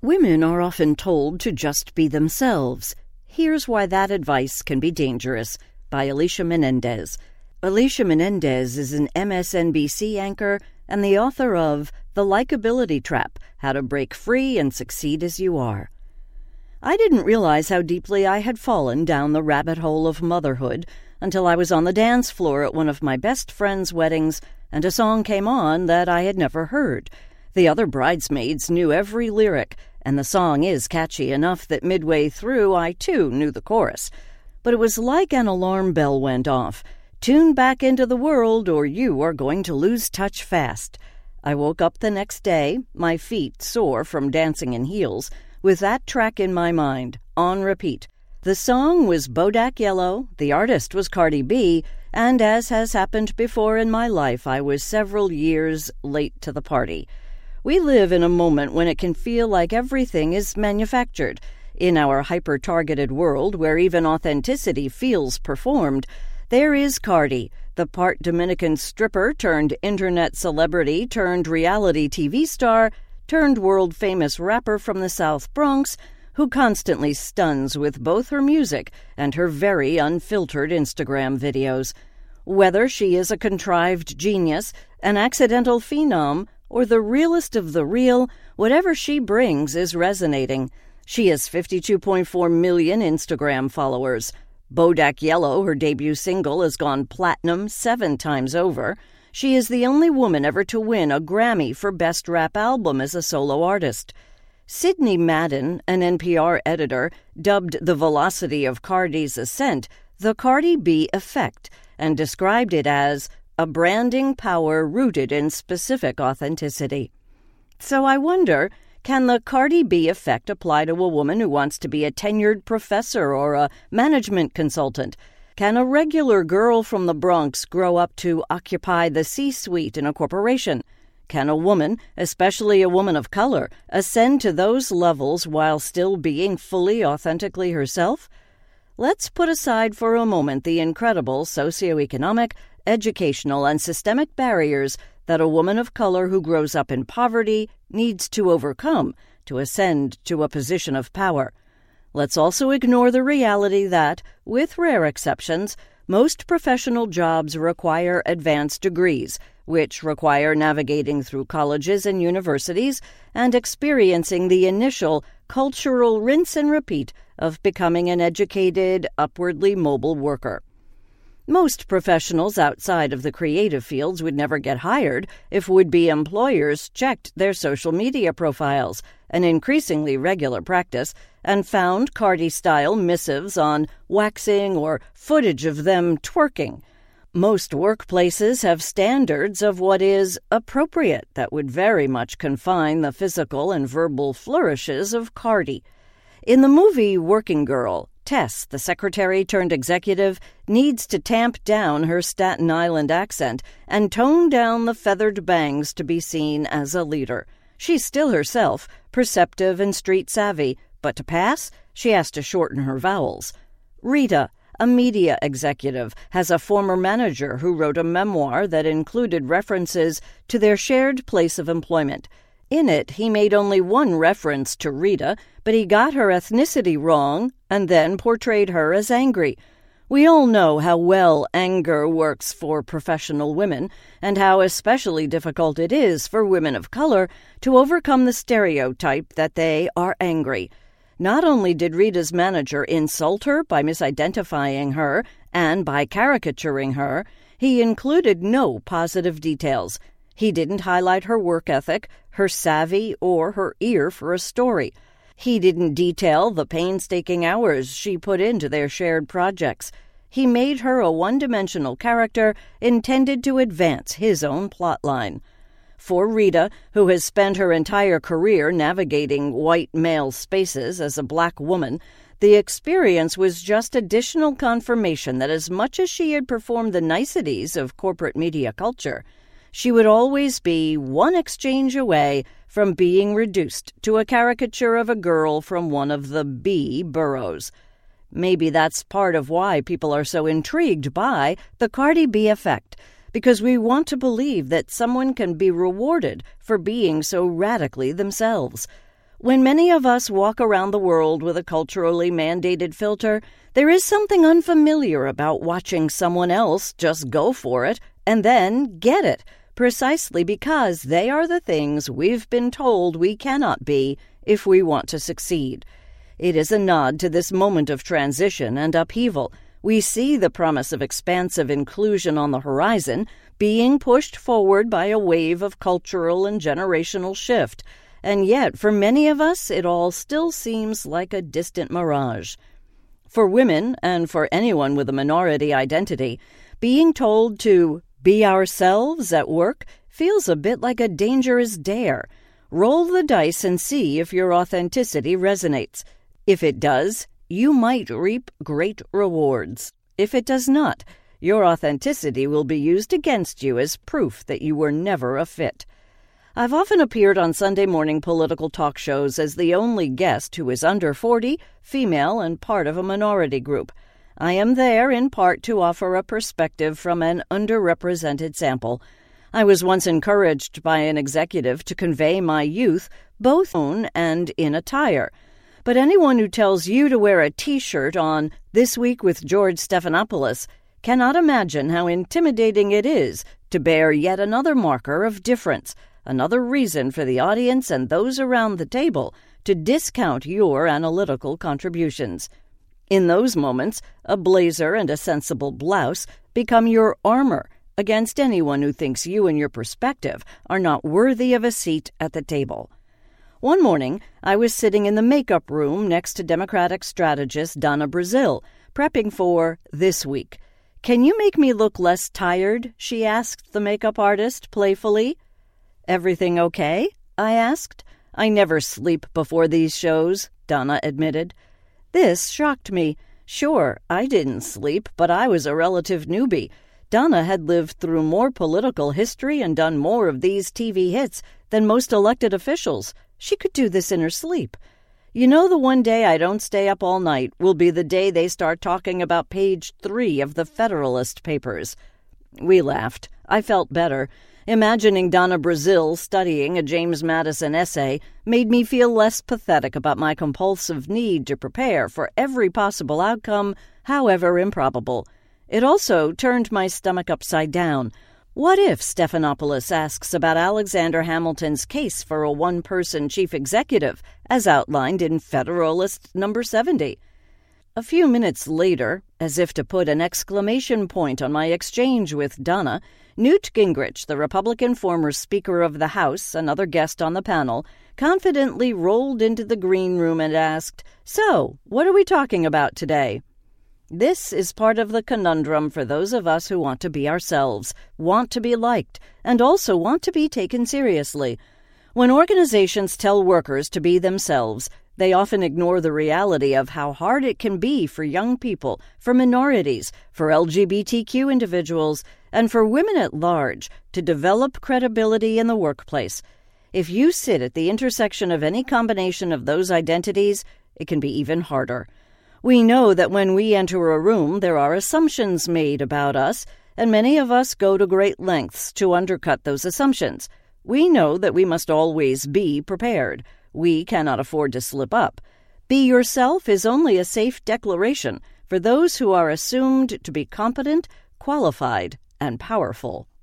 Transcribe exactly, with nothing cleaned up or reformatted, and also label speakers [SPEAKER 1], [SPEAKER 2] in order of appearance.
[SPEAKER 1] Women are often told to just be themselves. Here's why that advice can be dangerous, by Alicia Menendez. Alicia Menendez is an M S N B C anchor and the author of The Likeability Trap: How to Break Free and Succeed as You Are. I didn't realize how deeply I had fallen down the rabbit hole of motherhood until I was on the dance floor at one of my best friend's weddings and a song came on that I had never heard. The other bridesmaids knew every lyric, and the song is catchy enough that midway through I, too, knew the chorus. But it was like an alarm bell went off. Tune back into the world or you are going to lose touch fast. I woke up the next day, my feet sore from dancing in heels, with that track in my mind, on repeat. The song was Bodak Yellow, the artist was Cardi B, and as has happened before in my life, I was several years late to the party. We live in a moment when it can feel like everything is manufactured. In our hyper-targeted world, where even authenticity feels performed, there is Cardi, the part Dominican stripper turned internet celebrity turned reality T V star turned world-famous rapper from the South Bronx, who constantly stuns with both her music and her very unfiltered Instagram videos. Whether she is a contrived genius, an accidental phenom, or the realest of the real, whatever she brings is resonating. She has fifty-two point four million Instagram followers. Bodak Yellow, her debut single, has gone platinum seven times over. She is the only woman ever to win a Grammy for Best Rap Album as a solo artist. Sidney Madden, an N P R editor, dubbed the velocity of Cardi's ascent the Cardi B effect and described it as a branding power rooted in specific authenticity. So I wonder, can the Cardi B effect apply to a woman who wants to be a tenured professor or a management consultant? Can a regular girl from the Bronx grow up to occupy the C-suite in a corporation? Can a woman, especially a woman of color, ascend to those levels while still being fully authentically herself? Let's put aside for a moment the incredible socioeconomic, educational, and systemic barriers that a woman of color who grows up in poverty needs to overcome to ascend to a position of power. Let's also ignore the reality that, with rare exceptions, most professional jobs require advanced degrees, which require navigating through colleges and universities and experiencing the initial cultural rinse and repeat of becoming an educated, upwardly mobile worker. Most professionals outside of the creative fields would never get hired if would-be employers checked their social media profiles, an increasingly regular practice, and found Cardi-style missives on waxing or footage of them twerking. Most workplaces have standards of what is appropriate that would very much confine the physical and verbal flourishes of Cardi. In the movie Working Girl, Tess, the secretary-turned-executive, needs to tamp down her Staten Island accent and tone down the feathered bangs to be seen as a leader. She's still herself, perceptive and street-savvy, but to pass, she has to shorten her vowels. Rita, a media executive, has a former manager who wrote a memoir that included references to their shared place of employment. In it, he made only one reference to Rita, but he got her ethnicity wrong and then portrayed her as angry. We all know how well anger works for professional women and how especially difficult it is for women of color to overcome the stereotype that they are angry. Not only did Rita's manager insult her by misidentifying her and by caricaturing her, he included no positive details. He didn't highlight her work ethic, her savvy, or her ear for a story. He didn't detail the painstaking hours she put into their shared projects. He made her a one-dimensional character intended to advance his own plotline. For Rita, who has spent her entire career navigating white male spaces as a black woman, the experience was just additional confirmation that as much as she had performed the niceties of corporate media culture, she would always be one exchange away from being reduced to a caricature of a girl from one of the B boroughs. Maybe that's part of why people are so intrigued by the Cardi B effect, because we want to believe that someone can be rewarded for being so radically themselves. When many of us walk around the world with a culturally mandated filter, there is something unfamiliar about watching someone else just go for it and then get it, precisely because they are the things we've been told we cannot be if we want to succeed. It is a nod to this moment of transition and upheaval. We see the promise of expansive inclusion on the horizon being pushed forward by a wave of cultural and generational shift, and yet for many of us it all still seems like a distant mirage. For women, and for anyone with a minority identity, being told to be ourselves at work feels a bit like a dangerous dare. Roll the dice and see if your authenticity resonates. If it does, you might reap great rewards. If it does not, your authenticity will be used against you as proof that you were never a fit. I've often appeared on Sunday morning political talk shows as the only guest who is under forty, female, and part of a minority group. I am there in part to offer a perspective from an underrepresented sample. I was once encouraged by an executive to convey my youth both on and in attire. But anyone who tells you to wear a T-shirt on This Week with George Stephanopoulos cannot imagine how intimidating it is to bear yet another marker of difference, another reason for the audience and those around the table to discount your analytical contributions. In those moments, a blazer and a sensible blouse become your armor against anyone who thinks you and your perspective are not worthy of a seat at the table. One morning, I was sitting in the makeup room next to Democratic strategist Donna Brazile, prepping for This Week. "Can you make me look less tired?" she asked the makeup artist playfully. "Everything okay?" I asked. "I never sleep before these shows," Donna admitted. This shocked me. Sure, I didn't sleep, but I was a relative newbie. Donna had lived through more political history and done more of these T V hits than most elected officials. She could do this in her sleep. You know, the one day I don't stay up all night will be the day they start talking about page three of the Federalist Papers. We laughed. I felt better. Imagining Donna Brazile studying a James Madison essay made me feel less pathetic about my compulsive need to prepare for every possible outcome, however improbable. It also turned my stomach upside down. What if Stephanopoulos asks about Alexander Hamilton's case for a one-person chief executive, as outlined in Federalist number seventy? A few minutes later, as if to put an exclamation point on my exchange with Donna, Newt Gingrich, the Republican former Speaker of the House, another guest on the panel, confidently rolled into the green room and asked, "So, what are we talking about today?" This is part of the conundrum for those of us who want to be ourselves, want to be liked, and also want to be taken seriously. When organizations tell workers to be themselves, they often ignore the reality of how hard it can be for young people, for minorities, for L G B T Q individuals, and for women at large to develop credibility in the workplace. If you sit at the intersection of any combination of those identities, it can be even harder. We know that when we enter a room, there are assumptions made about us, and many of us go to great lengths to undercut those assumptions. We know that we must always be prepared. We cannot afford to slip up. Be yourself is only a safe declaration for those who are assumed to be competent, qualified, and powerful.